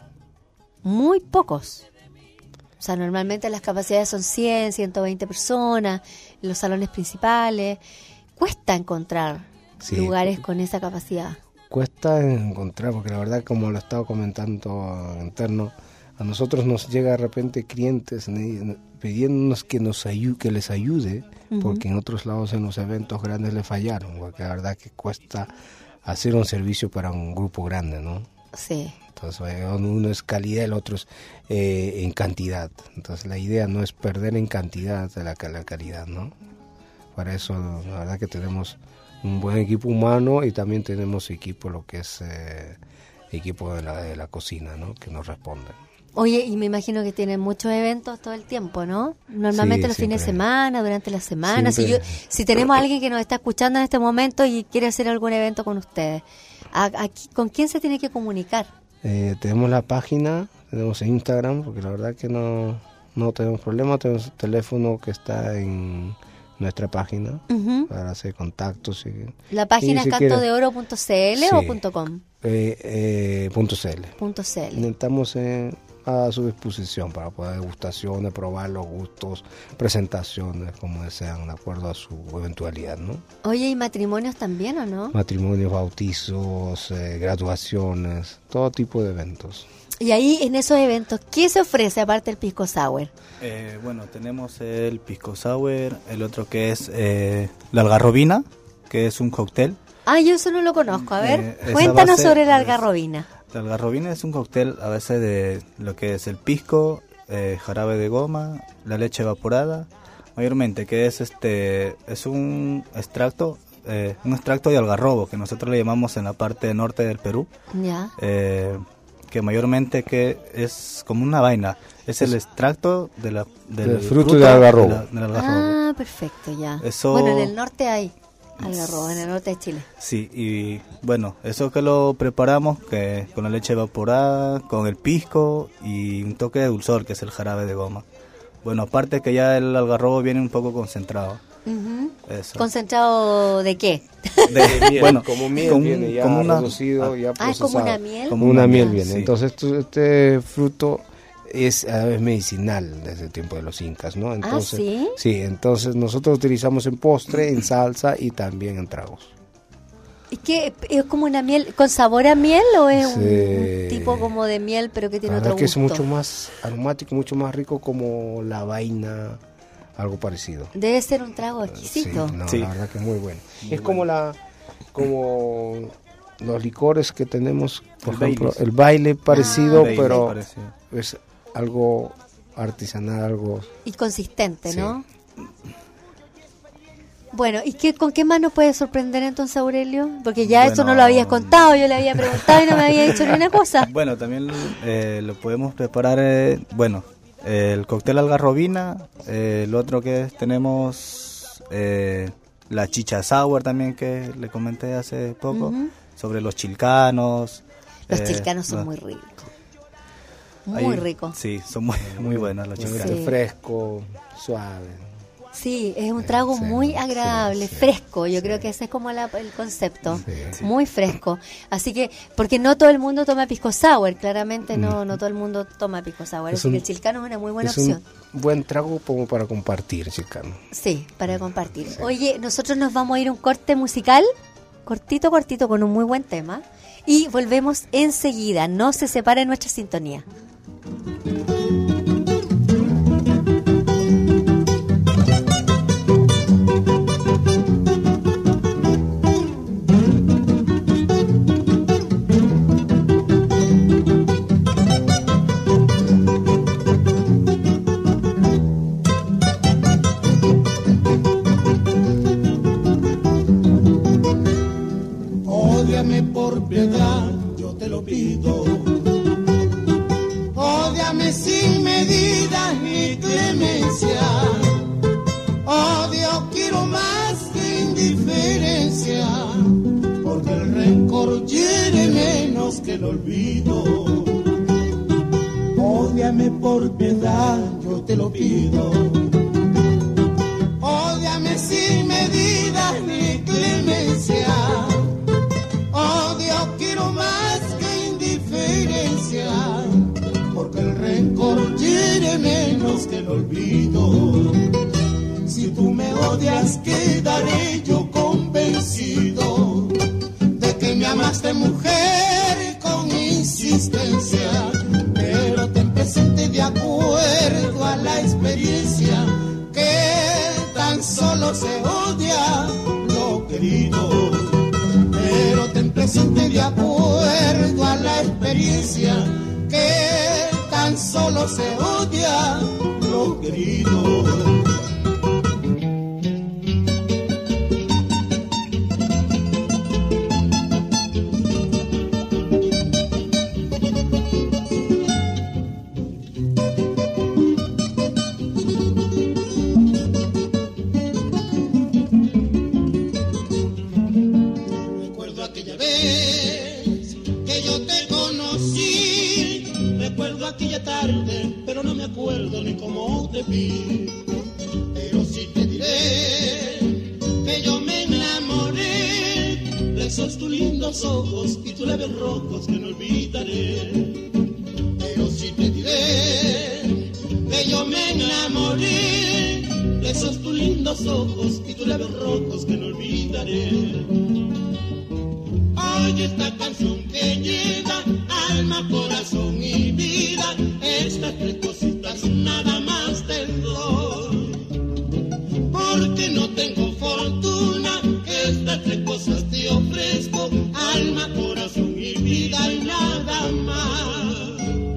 Muy pocos. O sea, normalmente las capacidades son 100, 120 personas, en los salones principales. Cuesta encontrar lugares con esa capacidad. Cuesta encontrar, porque la verdad, como lo estaba comentando interno, a nosotros nos llega de repente clientes pidiéndonos que les ayude, porque en otros lados en los eventos grandes le fallaron, porque la verdad que cuesta hacer un servicio para un grupo grande, ¿no? Sí. Entonces uno es calidad, el otro es en cantidad. Entonces la idea no es perder en cantidad de la calidad, ¿no? Para eso la verdad que tenemos un buen equipo humano, y también tenemos equipo, lo que es equipo de la cocina, ¿no? Que nos responden. Oye, y me imagino que tienen muchos eventos todo el tiempo, ¿no? Normalmente Sí, los fines de siempre. semana, durante la semana. Siempre. Si tenemos a alguien que nos está escuchando en este momento y quiere hacer algún evento con ustedes, ¿con quién se tiene que comunicar? Tenemos la página, tenemos Instagram, porque la verdad que no tenemos problema. Tenemos el teléfono que está en nuestra página para hacer contactos. ¿La página y es si cantodeoro.cl Sí. o .com? .cl. .cl. Estamos a su disposición para poder degustaciones, probar los gustos, presentaciones, como desean, de acuerdo a su eventualidad, ¿no? Oye, ¿y matrimonios también o no? Matrimonios, bautizos, graduaciones, todo tipo de eventos. Y ahí, en esos eventos, ¿qué se ofrece aparte del pisco sour? Bueno, tenemos el pisco sour, el otro que es la algarrobina, que es un cóctel. Yo eso no lo conozco. A ver, Esa cuéntanos base sobre la es- algarrobina. La algarrobina es un cóctel a base de lo que es el pisco, jarabe de goma, la leche evaporada, mayormente, que es un extracto de algarrobo, que nosotros le llamamos en la parte norte del Perú, Ya. que mayormente que es como una vaina, es el extracto del fruto de algarrobo. del algarrobo. Perfecto, ya. Eso- Bueno, en el norte hay algarrobo, en el norte de Chile. Sí, y bueno, eso que lo preparamos que con la leche evaporada, con el pisco y un toque de dulzor, que es el jarabe de goma. Bueno, aparte que ya el algarrobo viene un poco concentrado. Ujú. Eso. ¿Concentrado de qué? Bueno, como miel viene ya reducido, ya Es procesado. como una miel. Como una miel viene. Sí. Entonces este fruto es medicinal desde el tiempo de los incas, ¿no? Entonces, ¿sí? Sí, entonces nosotros utilizamos en postre, en salsa y también en tragos. ¿Y qué? ¿Es como una miel con sabor a miel o es Sí. un tipo como de miel pero que tiene La otro verdad que gusto? es mucho más aromático, mucho más rico, como la vaina, algo parecido. Debe ser un trago exquisito. Sí, no, Sí. la verdad que es muy bueno. Es como los licores que tenemos, por El ejemplo, Baileys. el baile parecido, Bailey, pero parecido. es algo artesanal, algo... Y consistente, Sí. ¿no? Bueno, ¿y con qué más nos puede sorprender entonces, Aurelio? Porque ya eso no Bueno. lo habías contado, yo le había preguntado y no me había dicho ni una cosa. Bueno, también lo podemos preparar, el cóctel algarrobina, el otro que tenemos, la chicha sour también, que le comenté hace poco, Ujú. sobre los chilcanos. Los chilcanos son muy ricos. Muy ricos. Sí, son muy buenos los chilcanos. Sí. Fresco, suave. Sí, es un trago Sí, muy sí, agradable, sí, fresco. Yo sí. creo que ese es como el concepto. Sí. Muy fresco. Así que, porque no todo el mundo toma pisco sour, claramente no todo el mundo toma pisco sour. Es Así que un- el chilcano es una muy buena Es opción. un buen trago como para compartir, chicano. Sí, para compartir. Oye, nosotros nos vamos a ir a un corte musical, cortito, con un muy buen tema. Y volvemos enseguida. No se separe nuestra sintonía. Ódiame por piedad, yo te lo pido. Ódiame sin medida ni clemencia. Odio quiero más que indiferencia, porque el rencor hiere menos que el olvido. Ódiame por piedad, yo te lo pido. Ódiame sin medida ni clemencia. Odio quiero más que indiferencia, porque el rencor hiere menos que el olvido. Si tú me odias, quedaré yo convencido de que me amaste, mujer, con insistencia. Pero ten presente, de acuerdo a la experiencia, que tan solo se odia lo querido. Pero ten presente, de acuerdo a la experiencia, que tan solo se odia lo querido. tarde, pero no me acuerdo ni cómo te vi. Pero sí te diré que yo me enamoré de esos tus lindos ojos y tus labios rojos que no olvidaré. Pero sí te diré que yo me enamoré de esos tus lindos ojos y tus labios rojos que no olvidaré. Oye esta canción que lleva alma, corazón y vida, estas tres cositas nada más te doy. Porque no tengo fortuna, estas tres cosas te ofrezco, alma, corazón y vida y nada más.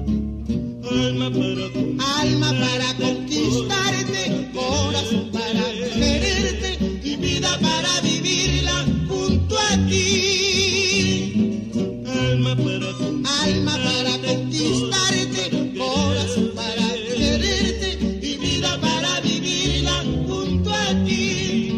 Alma para conquistarte, corazón para quererte y vida para vivirla junto a ti. Alma para conquistarte, corazón para quererte y vida para vivirla junto a ti.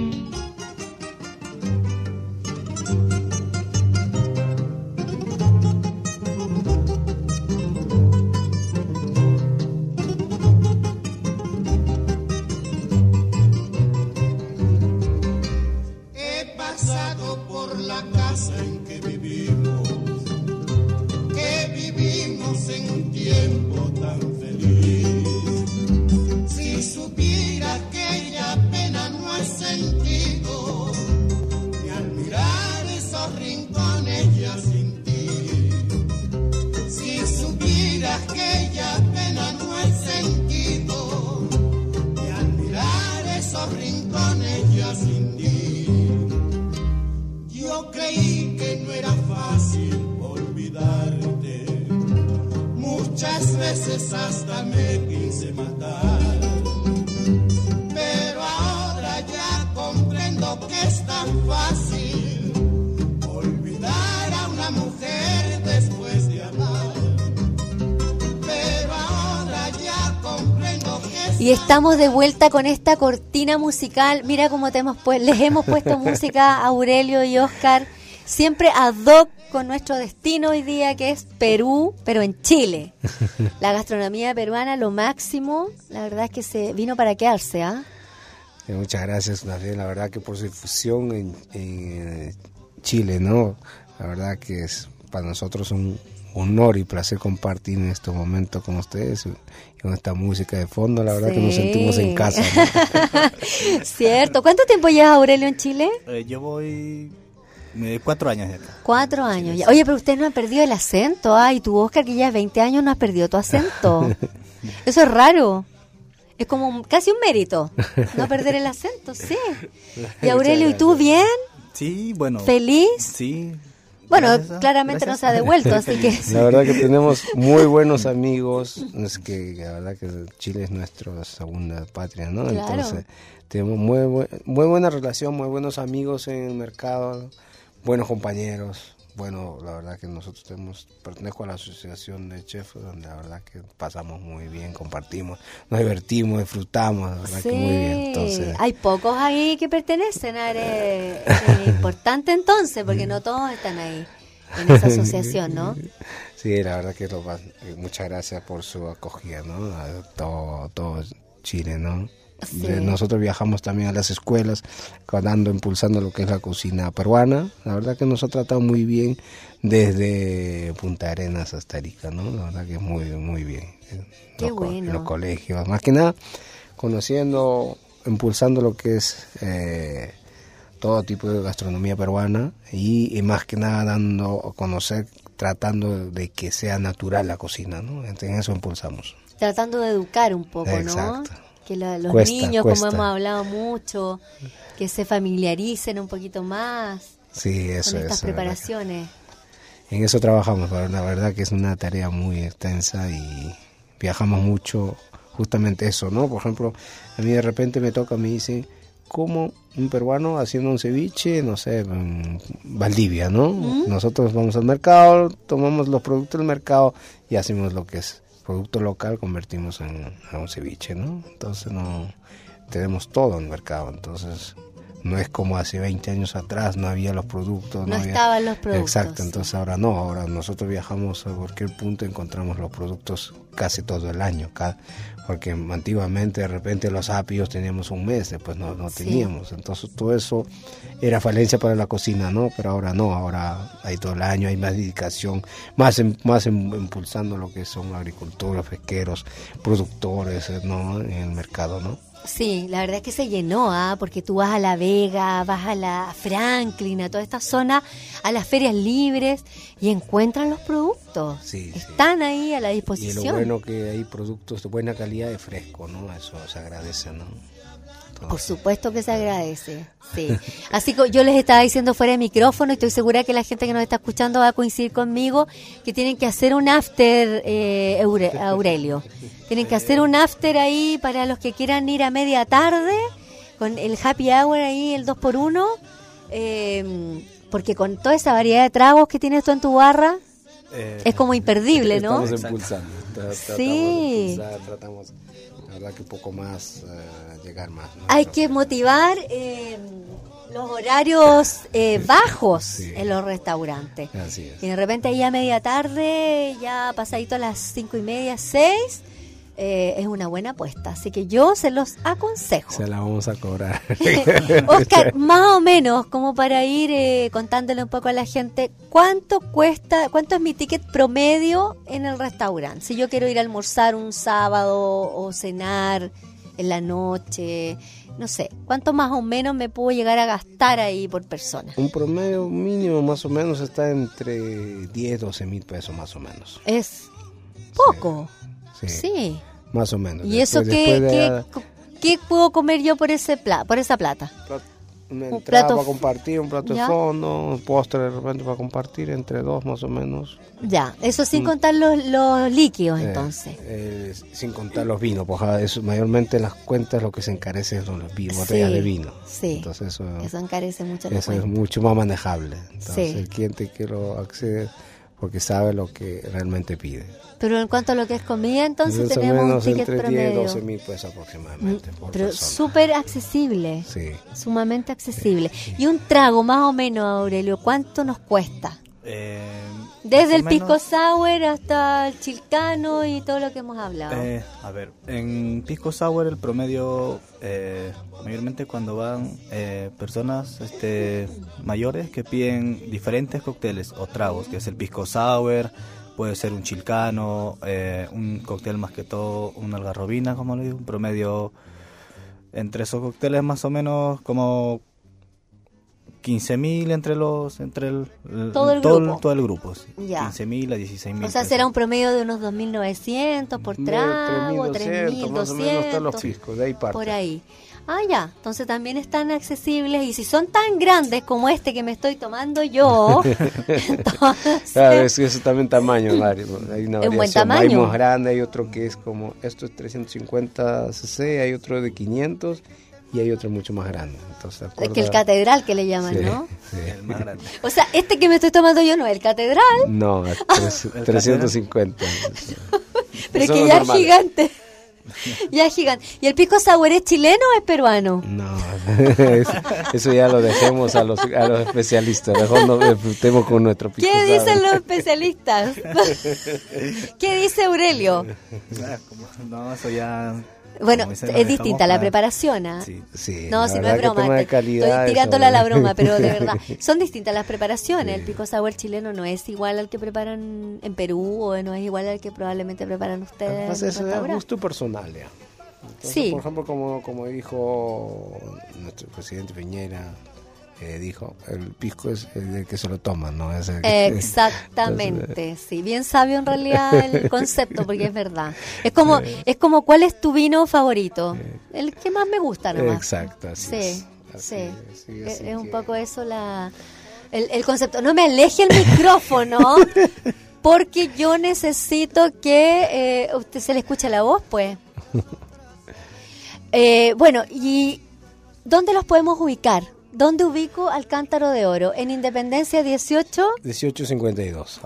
He pasado por la casa en que vivimos en un tiempo tan feliz. Si supiera que ya pena no he sentido, ni al mirar esos rincones ya sin ti. Si supieras que ya pena no he sentido, ni al mirar esos rincones ya sin ti. Yo creí que no era fácil olvidarte. Muchas veces hasta me quise matar, pero ahora ya comprendo que es tan fácil olvidar a una mujer después de amar. Pero ahora ya comprendo que es. Y estamos de vuelta con esta cortina musical. Mira cómo les hemos puesto música a Aurelio y Oscar, siempre ad hoc con nuestro destino hoy día, que es Perú, pero en Chile. La gastronomía peruana, lo máximo. La verdad es que se vino para quedarse, ¿ah? Muchas gracias, Nafia, la verdad que por su difusión en Chile, ¿no? La verdad que es para nosotros un honor y placer compartir en estos momentos con ustedes y con esta música de fondo. La verdad que nos sentimos en casa, ¿no? Cierto. ¿Cuánto tiempo llevas, Aurelio, en Chile? Yo voy 4 años de acá. 4 años. Ya. Oye, pero ustedes no han perdido el acento, y tú, Oscar, que ya 20 años, no has perdido tu acento. Eso es raro. Es como casi un mérito, no perder el acento, sí. Y Aurelio, ¿y tú bien? Sí, bueno. ¿Feliz? Sí. Bueno, Gracias. claramente no se ha devuelto, así que... La verdad que tenemos muy buenos amigos, es que la verdad que Chile es nuestra segunda patria, ¿no? Claro. Entonces tenemos muy buena relación, muy buenos amigos en el mercado, buenos compañeros. Bueno, la verdad que nosotros pertenezco a la asociación de chefs, donde la verdad que pasamos muy bien, compartimos, nos divertimos, disfrutamos, la verdad Sí. que muy bien. Entonces, Hay pocos ahí que pertenecen a área importante entonces, porque no todos están ahí en esa asociación, ¿no? sí, la verdad que muchas gracias por su acogida, ¿no? A todo Chile, ¿no? Sí. Nosotros viajamos también a las escuelas, impulsando lo que es la cocina peruana. La verdad que nos ha tratado muy bien desde Punta Arenas hasta Arica, ¿no? La verdad que es muy, muy bien. Qué bueno. En los colegios, más que nada, conociendo, impulsando lo que es todo tipo de gastronomía peruana y más que nada dando a conocer, tratando de que sea natural la cocina, ¿no? En eso impulsamos. Tratando de educar un poco, Exacto. ¿no? Que los Cuesta. niños, como hemos hablado mucho, que se familiaricen un poquito más Sí, eso con estas es. preparaciones. En eso trabajamos, pero la verdad que es una tarea muy extensa y viajamos mucho, justamente eso, ¿no? Por ejemplo, a mí de repente me dicen, ¿cómo un peruano haciendo un ceviche, no sé, en Valdivia, ¿no? Nosotros vamos al mercado, tomamos los productos del mercado y hacemos lo que es producto local, convertimos en un ceviche, ¿no? Entonces no tenemos todo en el mercado, entonces No es como hace 20 años atrás, no había los productos. No había... estaban los productos. Exacto, entonces ahora no, ahora nosotros viajamos a cualquier punto, encontramos los productos casi todo el año, porque antiguamente de repente los apios teníamos un mes, después no teníamos, entonces todo eso era falencia para la cocina, ¿no? Pero ahora no, ahora hay todo el año, hay más dedicación, más impulsando lo que son agricultores, pesqueros, productores, ¿no? En el mercado, ¿no? Sí, la verdad es que se llenó, porque tú vas a La Vega, vas a la Franklin, a toda esta zona, a las ferias libres y encuentran los productos. Sí, están ahí a la disposición. Y lo bueno que hay productos de buena calidad y fresco, ¿no? Eso se agradece, ¿no? Por supuesto que se agradece, sí. Así que yo les estaba diciendo fuera de micrófono, y estoy segura que la gente que nos está escuchando va a coincidir conmigo, que tienen que hacer un after, Aurelio. Tienen que hacer un after ahí para los que quieran ir a media tarde, con el happy hour ahí, el 2x1, porque con toda esa variedad de tragos que tienes tú en tu barra, es como imperdible, ¿no? Estamos impulsando. Sí. Tratamos, la verdad, que un poco más, llegar más, ¿no? Hay que motivar los horarios bajos en los restaurantes. Así es. Y de repente ahí a media tarde, ya pasadito a las 5:30, 6, es una buena apuesta. Así que yo se los aconsejo. Se la vamos a cobrar. Oscar, más o menos, como para ir contándole un poco a la gente, ¿cuánto cuesta, cuánto es mi ticket promedio en el restaurante? Si yo quiero ir a almorzar un sábado o cenar en la noche, no sé, ¿cuánto más o menos me puedo llegar a gastar ahí por persona? Un promedio mínimo más o menos está entre 10, 12 mil pesos más o menos. Es poco. Sí. Más o menos. ¿Y eso qué puedo comer yo por esa plata? Una entrada para compartir, un plato de fondo, un postre de repente para compartir, entre dos más o menos. Ya, eso sin contar los líquidos entonces. Sin contar los vinos, pues eso, mayormente en las cuentas lo que se encarece son los vinos, botellas de vino. Sí, entonces eso encarece mucho. Eso es mucho más manejable. Entonces el cliente que lo accede porque sabe lo que realmente pide. Pero en cuanto a lo que es comida, entonces más tenemos menos un ticket entre promedio. 10 y 12 mil pesos aproximadamente por pero persona. súper accesible. Sí. Sumamente accesible. Y un trago más o menos, Aurelio, ¿cuánto nos cuesta? Desde el pisco sour hasta el chilcano y todo lo que hemos hablado. A ver, en pisco sour el promedio, mayormente cuando van personas mayores que piden diferentes cócteles o tragos, que es el pisco sour, puede ser un chilcano, un cóctel más que todo, una algarrobina, como le digo, un promedio entre esos cócteles más o menos como 15.000 entre todo el grupo, sí. 15.000 a 16.000. O sea, será un promedio de unos 2.900 por trago, 3.200, más o menos están los piscos, de ahí parte. Por ahí. Ah, ya, entonces también están accesibles, y si son tan grandes como este que me estoy tomando yo, entonces... Claro, eso también tamaño, Mario. Hay una variación. Un buen tamaño. Hay más grande, hay otro que es como, esto es 350 cc, hay otro de 500 y hay otro mucho más grande. Entonces, es que el catedral que le llaman, ¿no? Sí. El más grande. O sea, este que me estoy tomando yo no es el catedral. No, 350. Pero es que ya es gigante. Ya es gigante. ¿Y el pisco sour es chileno o es peruano? No, eso ya lo dejemos a los especialistas. Mejor nos disfrutemos con nuestro pisco sour. ¿Qué dicen los especialistas? ¿Qué dice Aurelio? No, eso ya... Bueno, es distinta la preparación, ¿ah? Sí, no, si no es broma, estoy tirándola a la broma, pero de verdad, son distintas las preparaciones. El pisco sour chileno no es igual al que preparan en Perú, o no es igual al que probablemente preparan ustedes. Es un gusto personal, ya. Entonces, por ejemplo, como dijo nuestro presidente Piñera, dijo, el pisco es el que se lo toma, ¿no? Es el que, exactamente, sí, bien sabio en realidad el concepto, porque es verdad. Es como ¿cuál es tu vino favorito? El que más me gusta nomás. Exacto, así es un poco eso el concepto. No me aleje el micrófono, porque yo necesito que usted se le escuche la voz, pues. Bueno, ¿y dónde los podemos ubicar? ¿Dónde ubico al Cántaro de Oro? En Independencia 1852.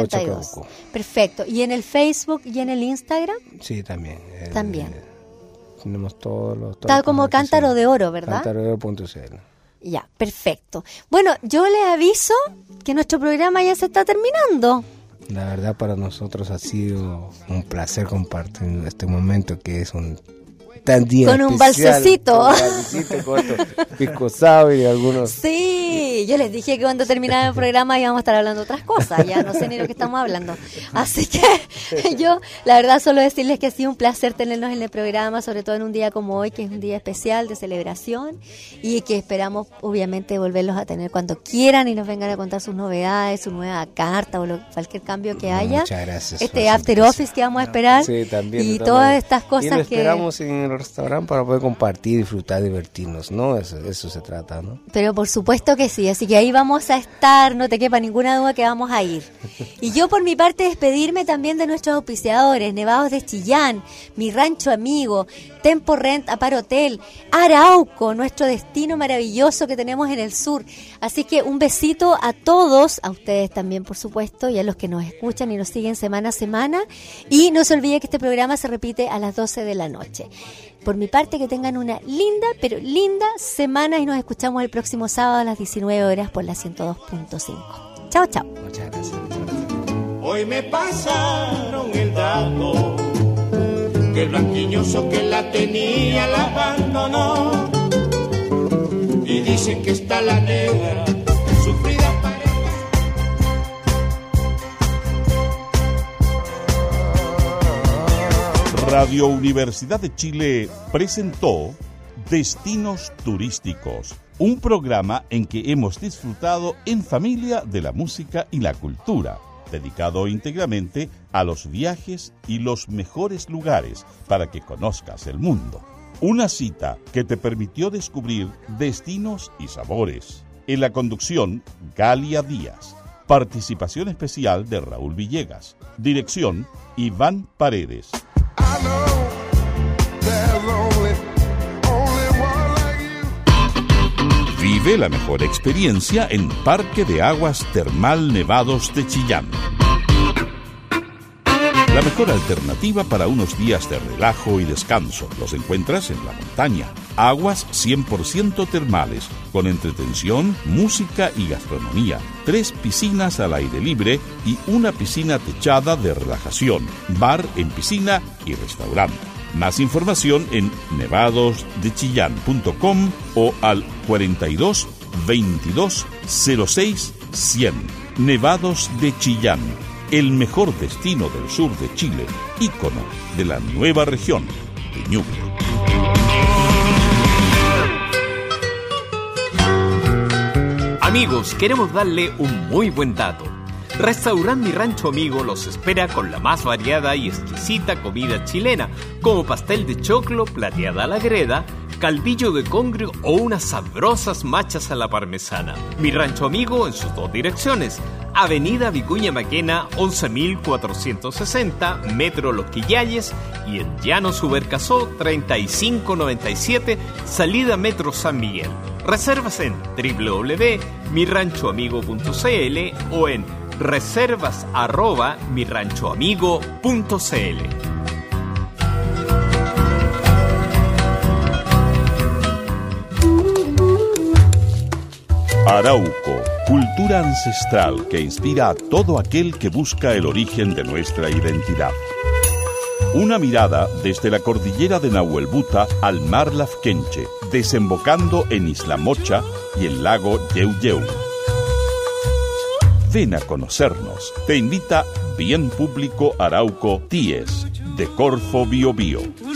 1852. Perfecto. ¿Y en el Facebook y en el Instagram? Sí, también. También. tenemos todos los... Está como Cántaro de Oro, ¿verdad? Cántarodeoro.cl. Ya, perfecto. Bueno, yo les aviso que nuestro programa ya se está terminando. La verdad para nosotros ha sido un placer compartir este momento que es un tan día con un especial, balsecito. Con un balsecito, con pisco sour y algunos... Sí, yo les dije que cuando terminara el programa íbamos a estar hablando de otras cosas, ya no sé ni lo que estamos hablando. Así que yo, la verdad, solo decirles que ha sido un placer tenernos en el programa, sobre todo en un día como hoy, que es un día especial de celebración y que esperamos, obviamente, volverlos a tener cuando quieran y nos vengan a contar sus novedades, su nueva carta o cualquier cambio que haya. Muchas gracias. Este after office que vamos a esperar. Sí, también. Y todas estas cosas y lo que... esperamos en el restaurante para poder compartir, disfrutar, divertirnos, ¿no? Eso se trata, ¿no? Pero por supuesto que sí, así que ahí vamos a estar, no te quepa ninguna duda que vamos a ir. Y yo por mi parte despedirme también de nuestros auspiciadores, Nevados de Chillán, Mi Rancho Amigo, Tempo Rent Apar Hotel, Arauco, nuestro destino maravilloso que tenemos en el sur. Así que un besito a todos, a ustedes también por supuesto, y a los que nos escuchan y nos siguen semana a semana. Y no se olvide que este programa se repite a las 12 de la noche. Por mi parte, que tengan una linda, pero linda semana y nos escuchamos el próximo sábado a las 19 horas por la 102.5. Chao, chao. Muchas gracias. Hoy me pasaron el dato que el blanquiñoso que la tenía la abandonó y dicen que está la negra sufrida pareja. Radio Universidad de Chile presentó Destinos Turísticos, un programa en que hemos disfrutado en familia de la música y la cultura, dedicado íntegramente a los viajes y los mejores lugares para que conozcas el mundo. Una cita que te permitió descubrir destinos y sabores. En la conducción, Galia Díaz. Participación especial de Raúl Villegas. Dirección, Iván Paredes. Vive la mejor experiencia en Parque de Aguas Termal Nevados de Chillán. La mejor alternativa para unos días de relajo y descanso. Los encuentras en la montaña. Aguas 100% termales, con entretención, música y gastronomía. 3 piscinas al aire libre y una piscina techada de relajación. Bar en piscina y restaurante. Más información en nevadosdechillán.com o al 42 22 06 100. Nevados de Chillán, el mejor destino del sur de Chile, ícono de la nueva región de Ñuble. Amigos, queremos darle un muy buen dato. Restaurante Mi Rancho Amigo los espera con la más variada y exquisita comida chilena, como pastel de choclo, plateada a la greda, calvillo de congrio o unas sabrosas machas a la parmesana. Mi Rancho Amigo en sus 2 direcciones: Avenida Vicuña Maquena 11.460, Metro Los Quillayes, y en Llano Subercasó 3597, salida Metro San Miguel. Reservas en www.miranchoamigo.cl o en reservas@miranchoamigo.cl. Arauco, cultura ancestral que inspira a todo aquel que busca el origen de nuestra identidad. Una mirada desde la cordillera de Nahuelbuta al mar Lafkenche, desembocando en Isla Mocha y el lago Yeuyeu. Ven a conocernos. Te invita Bien Público Arauco TIES de Corfo Biobío.